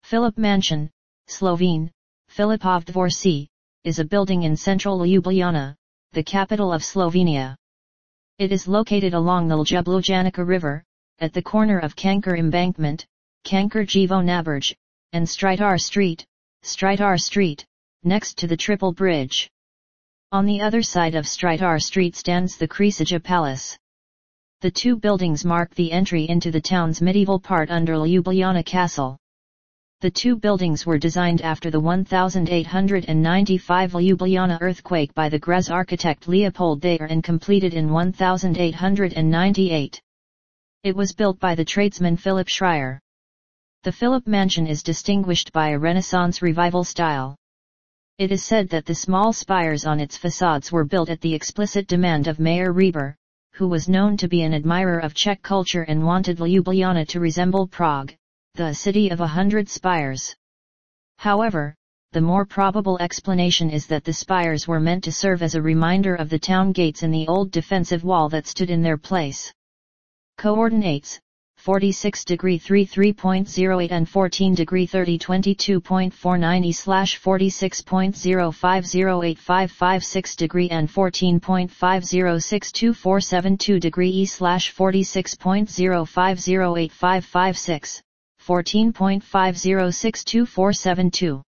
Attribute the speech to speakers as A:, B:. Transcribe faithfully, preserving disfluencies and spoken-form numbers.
A: Filip Mansion, Slovene, Filipov Dvorci, is a building in central Ljubljana, the capital of Slovenia. It is located along the Ljubljana River, at the corner of Canker Embankment, Canker Jivo Naberj, and Stritar Street, Stritar Street, next to the Triple Bridge. On the other side of Stritar Street stands the Križija Palace. The two buildings mark the entry into the town's medieval part under Ljubljana Castle. The two buildings were designed after the eighteen ninety-five Ljubljana earthquake by the Grez architect Leopold Thayer and completed in eighteen ninety-eight. It was built by the tradesman Philip Schreier. The Filip Mansion is distinguished by a Renaissance revival style. It is said that the small spires on its facades were built at the explicit demand of Mayor Reber, who was known to be an admirer of Czech culture and wanted Ljubljana to resemble Prague, the city of a hundred spires. However, the more probable explanation is that the spires were meant to serve as a reminder of the town gates in the old defensive wall that stood in their place. Coordinates: forty-six degree thirty-three point zero eight and fourteen degree thirty twenty-two point four nine e slash forty-six point zero five zero eight five five six degree and fourteen point five zero six two four seven two degree e slash forty-six point zero five zero eight five five six, fourteen point five zero six two four seven two.